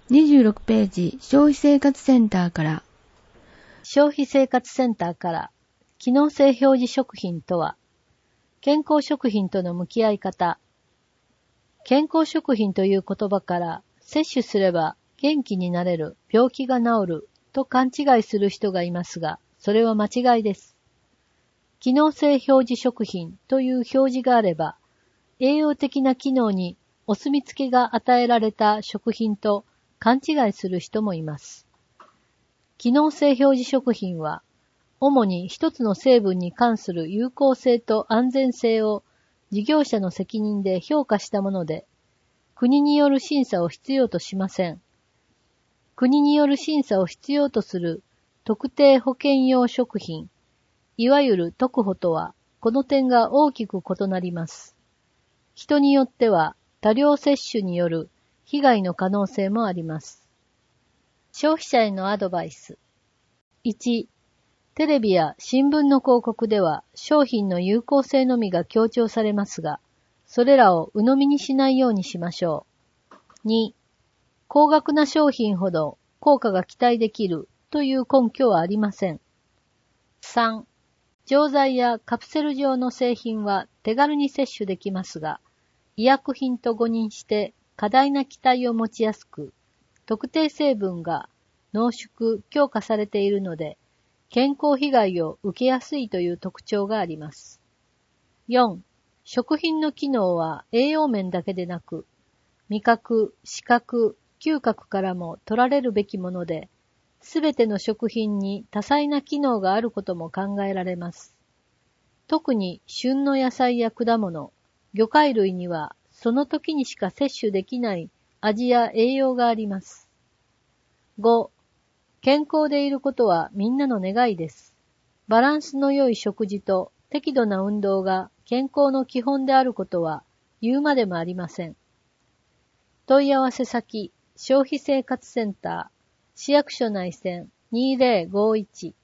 26ページ、消費生活センターから。 消費生活センターから、機能性表示食品とは、健康食品との向き合い方。健康食品という言葉から、摂取すれば元気になれる、病気が治ると勘違いする人がいますが、それは間違いです。機能性表示食品という表示があれば、栄養的な機能にお墨付きが与えられた食品と勘違いする人もいます。機能性表示食品は、主に一つの成分に関する有効性と安全性を事業者の責任で評価したもので、国による審査を必要としません。国による審査を必要とする特定保険用食品、いわゆる特保とは、この点が大きく異なります。人によっては多量摂取による被害の可能性もあります。消費者へのアドバイス。1、テレビや新聞の広告では商品の有効性のみが強調されますが、それらを鵜呑みにしないようにしましょう。2、高額な商品ほど効果が期待できるという根拠はありません。3、錠剤やカプセル状の製品は手軽に摂取できますが、医薬品と誤認して過大な期待を持ちやすく、特定成分が濃縮・強化されているので、健康被害を受けやすいという特徴があります。4. 食品の機能は栄養面だけでなく、味覚、視覚、嗅覚からも取られるべきもので、すべての食品に多彩な機能があることも考えられます。特に旬の野菜や果物、魚介類にはその時にしか摂取できない味や栄養があります。5. 健康でいることはみんなの願いです。バランスの良い食事と適度な運動が健康の基本であることは言うまでもありません。問い合わせ先、消費生活センター、市役所内線2051